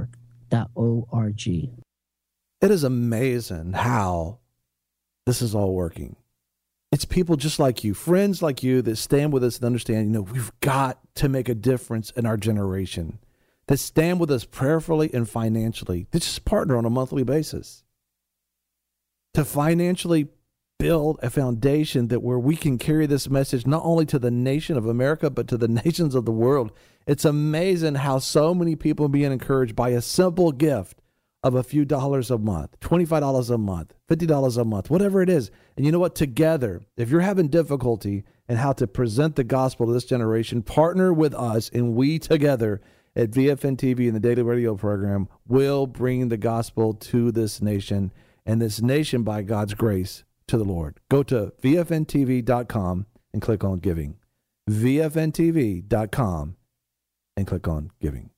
It is amazing how this is all working. It's people just like you, friends like you, that stand with us and understand, we've got to make a difference in our generation, that stand with us prayerfully and financially, that just partner on a monthly basis to financially build a foundation that where we can carry this message not only to the nation of America, but to the nations of the world. It's amazing how so many people are being encouraged by a simple gift of a few dollars a month, $25 a month, $50 a month, whatever it is. And you know what? Together, if you're having difficulty in how to present the gospel to this generation, partner with us, and we together at VFN TV and the Daily Radio program will bring the gospel to this nation, and this nation, by God's grace, to the Lord. Go to VFNTV.com and click on giving. VFNTV.com and click on giving.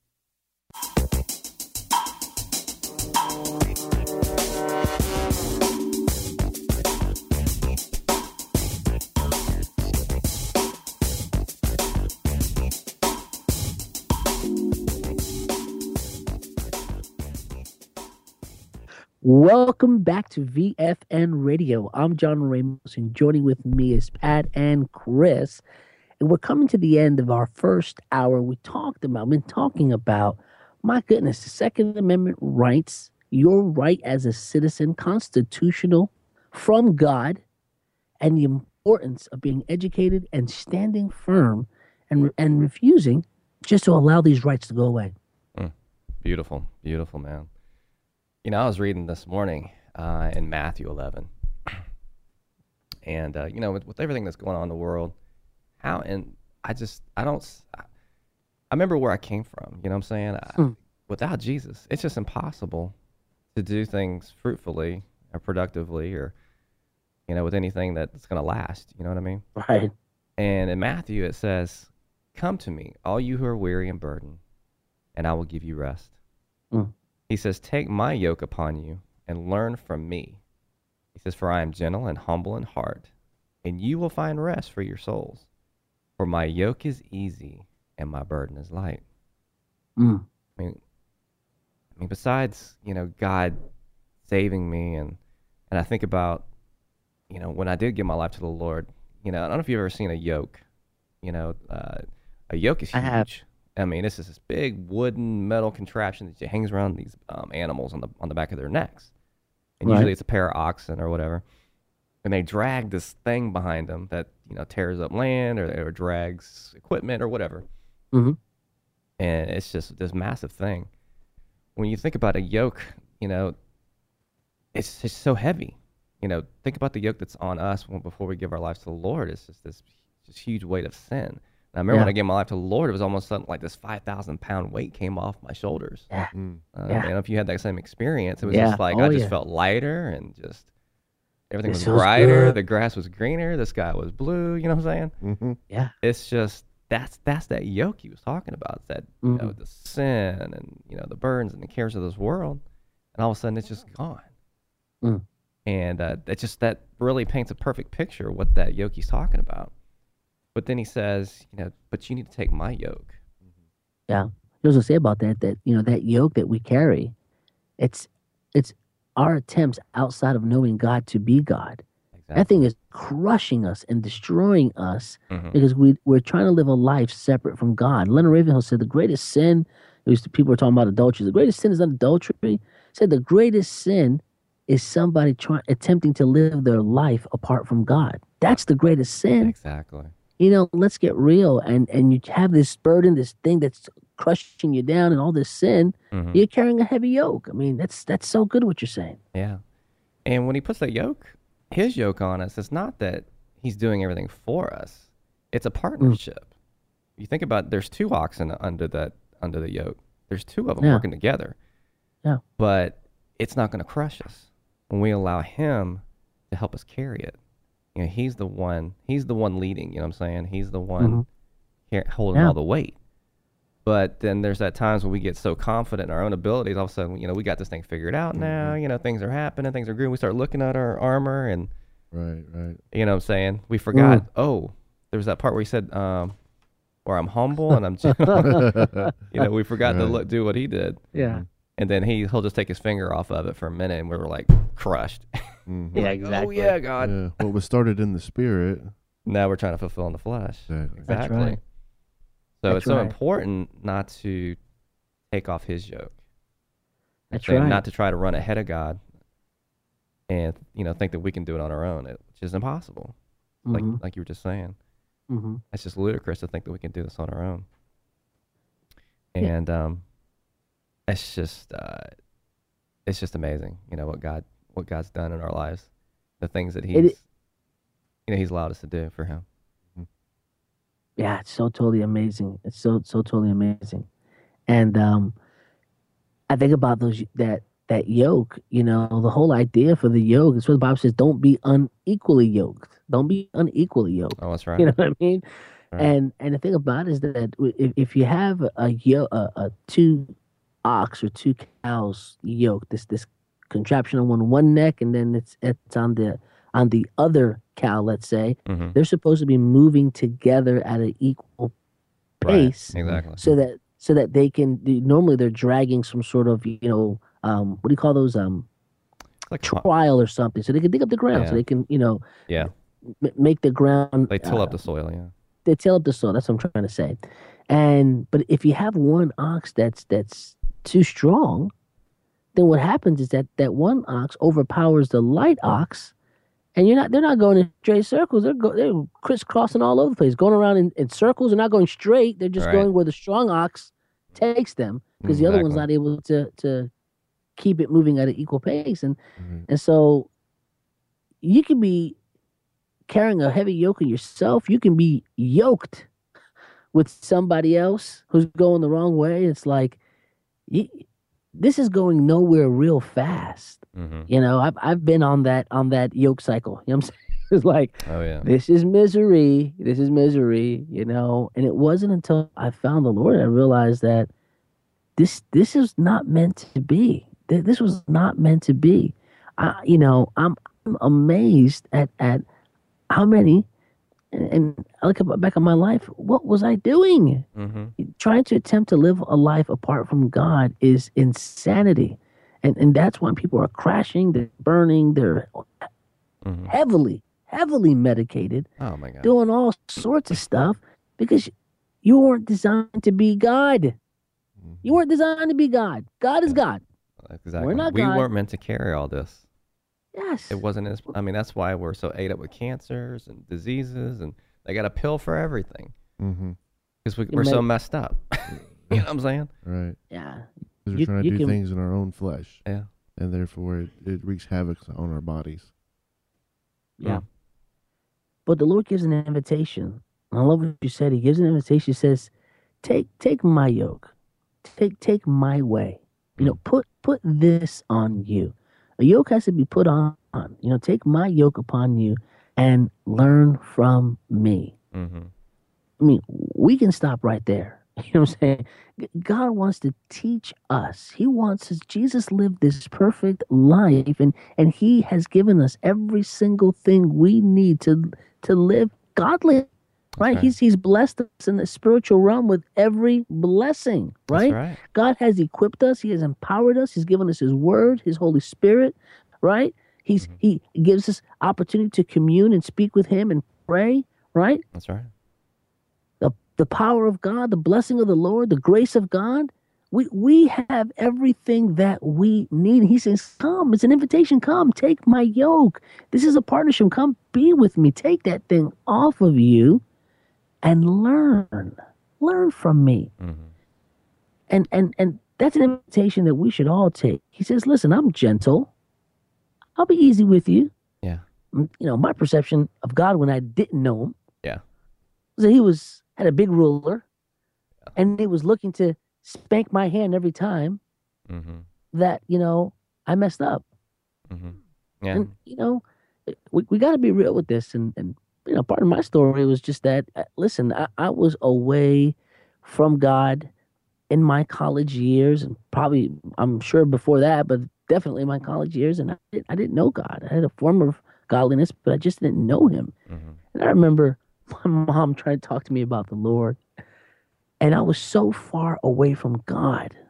Welcome back to VFN Radio. I'm John Ramos, and joining with me is Pat and Chris. And we're coming to the end of our first hour. We've been talking about, my goodness, the Second Amendment rights, your right as a citizen, constitutional from God, and the importance of being educated and standing firm and refusing just to allow these rights to go away.
Beautiful, beautiful, man. I was reading this morning in Matthew 11, and with everything that's going on in the world, I remember where I came from. You know what I'm saying? Without Jesus, it's just impossible to do things fruitfully or productively, or with anything that's going to last. You know what I mean?
Right.
And in Matthew it says, "Come to me, all you who are weary and burdened, and I will give you rest." He says, "Take my yoke upon you and learn from me." He says, "For I am gentle and humble in heart, and you will find rest for your souls. For my yoke is easy and my burden is light." I mean, besides, God saving me, and I think about, when I did give my life to the Lord, I don't know if you've ever seen a yoke. A yoke is huge.
I have.
I mean, this is this big wooden metal contraption that hangs around these animals on the back of their necks. And usually it's a pair of oxen or whatever. And they drag this thing behind them that, tears up land or drags equipment or whatever.
Mm-hmm.
And it's just this massive thing. When you think about a yoke, it's just so heavy. Think about the yoke that's on us before we give our lives to the Lord. It's just this huge weight of sin. I remember when I gave my life to the Lord, it was almost something like this 5,000-pound weight came off my shoulders. I don't know if you had that same experience. It was just like I just felt lighter, and just everything was brighter. Good. The grass was greener. The sky was blue. You know what I'm saying?
Mm-hmm. Yeah.
It's just that's that yoke he was talking about. It's that the sin and the burdens and the cares of this world, and all of a sudden it's just gone. And that really paints a perfect picture of what that yoke he's talking about. But then he says, but you need to take my yoke.
Yeah. I was going to say about that that yoke that we carry, it's our attempts outside of knowing God to be God. Exactly. That thing is crushing us and destroying us because we're trying to live a life separate from God. Leonard Ravenhill said the greatest sin, people were talking about adultery, the greatest sin is not adultery. He said the greatest sin is somebody attempting to live their life apart from God. That's the greatest sin.
Exactly.
Let's get real. And you have this burden, this thing that's crushing you down, and all this sin. You're carrying a heavy yoke. I mean, that's so good what you're saying.
Yeah. And when he puts that his yoke on us, it's not that he's doing everything for us. It's a partnership. You think about, there's two oxen under the yoke. There's two of them working together.
Yeah.
But it's not going to crush us when we allow him to help us carry it. He's the one leading, you know what I'm saying? He's the one holding all the weight. But then there's that times when we get so confident in our own abilities, all of a sudden, we got this thing figured out now, things are happening, things are good. We start looking at our armor and,
right.
You know what I'm saying? We forgot, there was that part where he said, where I'm humble and I'm gentle. We forgot to do what he did.
Yeah.
And then he'll just take his finger off of it for a minute, and we're like crushed.
Yeah, exactly.
Oh yeah, God.
Yeah. What was started in the spirit.
Now we're trying to fulfill in the flesh.
Exactly.
That's right.
So
That's
it's so
right.
important not to take off his yoke.
That's
And
right.
Not to try to run ahead of God and think that we can do it on our own, which is impossible. Like you were just saying.
Mm-hmm.
It's just ludicrous to think that we can do this on our own. And it's just amazing, what God's done in our lives, the things that he's allowed us to do for him.
Yeah, it's so totally amazing. It's so totally amazing. And I think about that yoke, the whole idea for the yoke is what the Bible says, don't be unequally yoked. Don't be unequally yoked.
Oh, that's right.
You know what I mean?
Right.
And the thing about it is that if you have a two ox or two cows yoke, this contraption on one neck, and then it's on the other cow, let's say, they're supposed to be moving together at an equal pace,
right. Exactly.
so that they can. Normally, they're dragging some sort of what do you call those
like
trial or something, so they can dig up the ground, so they can make the ground.
They till up the soil, yeah.
They till up the soil. That's what I'm trying to say. But if you have one ox that's too strong, then what happens is that one ox overpowers the light ox, and they're not going in straight circles. They're crisscrossing all over the place, going around in circles. They're not going straight. They're just going where the strong ox takes them, because the other one's not able to keep it moving at an equal pace. And so you can be carrying a heavy yoke of yourself. You can be yoked with somebody else who's going the wrong way. It's like, this is going nowhere real fast. I've been on that yoke cycle. You know what I'm saying? It's like,
oh yeah,
this is misery. This is misery. And it wasn't until I found the Lord I realized that this is not meant to be. This was not meant to be. I'm amazed at how many, and I look back on my life. What was I doing? Trying to attempt to live a life apart from God is insanity, and that's why people are crashing. They're burning. They're heavily medicated.
Oh my God,
doing all sorts of stuff because you weren't designed to be God. You weren't designed to be God. God is God.
Exactly.
We're not
we
God.
weren't meant to carry all this.
Yes.
It wasn't as. I mean, that's why we're so ate up with cancers and diseases, and they got a pill for everything. Because we're so messed up. You know what I'm saying?
Right.
Yeah.
Because we're trying to do things in our own flesh.
Yeah.
And therefore, it wreaks havoc on our bodies.
Yeah. But the Lord gives an invitation. I love what you said. He gives an invitation. He says, "Take my yoke. Take my way. Put this on you. A yoke has to be put on. Take my yoke upon you and learn from me." I mean, we can stop right there. You know what I'm saying? God wants to teach us. Jesus lived this perfect life, and he has given us every single thing we need to live godly. Right?
Okay.
He's blessed us in the spiritual realm with every blessing, right?
That's right.
God has equipped us. He has empowered us. He's given us his word, his Holy Spirit, right? He gives us opportunity to commune and speak with him and pray, right?
That's right.
The power of God, the blessing of the Lord, the grace of God. We have everything that we need. He says, come. It's an invitation. Come, take my yoke. This is a partnership. Come be with me. Take that thing off of you and learn from me. And that's an invitation that we should all take. He says, listen, I'm gentle. I'll be easy with you.
Yeah.
My perception of God when I didn't know him.
Yeah.
Was that he had a big ruler, and he was looking to spank my hand every time that, I messed up.
Yeah.
And, we got to be real with this. And part of my story was just that, listen, I was away from God in my college years, and probably, I'm sure before that, but definitely my college years. And I didn't know God. I had a form of godliness, but I just didn't know him. And I remember my mom tried to talk to me about the Lord, and I was so far away from God.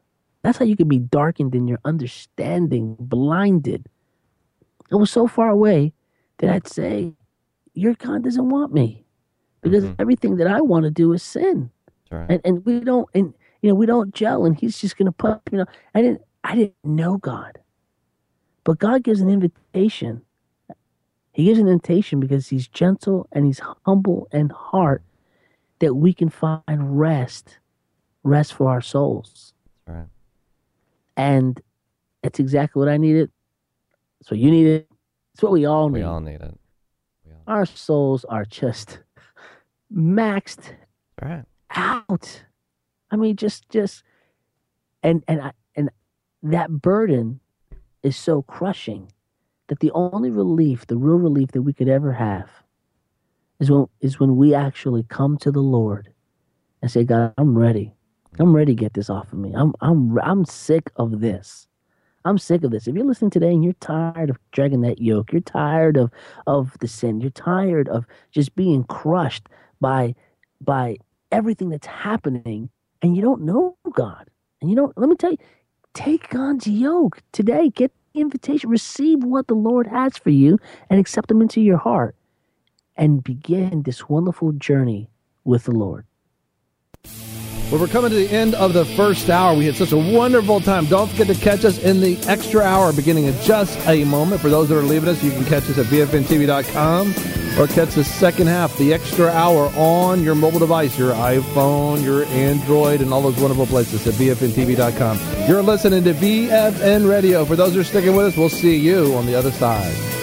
That's how you can be darkened in your understanding, blinded. It was so far away that I'd say, your God doesn't want me, because everything that I want to do is sin. Right. And we don't, and we don't gel, and he's just going to put, I didn't know God, but God gives an invitation. He gives an invitation because he's gentle and he's humble in heart, that we can find rest for our souls.
Right.
And that's exactly what I needed. That's what you needed. It's what we all need.
We all need it.
Our souls are just maxed out. I mean, just and that burden is so crushing that the only relief, the real relief that we could ever have, is when we actually come to the Lord and say, God, I'm ready. I'm ready to get this off of me. I'm sick of this. I'm sick of this. If you're listening today and you're tired of dragging that yoke, you're tired of the sin, you're tired of just being crushed by everything that's happening, and you don't know God, and let me tell you, take God's yoke today. Get the invitation, receive what the Lord has for you, and accept him into your heart, and begin this wonderful journey with the Lord.
Well, we're coming to the end of the first hour. We had such a wonderful time. Don't forget to catch us in the extra hour beginning in just a moment. For those that are leaving us, you can catch us at bfntv.com or catch the second half, the extra hour, on your mobile device, your iPhone, your Android, and all those wonderful places at bfntv.com. You're listening to BFN Radio. For those who are sticking with us, we'll see you on the other side.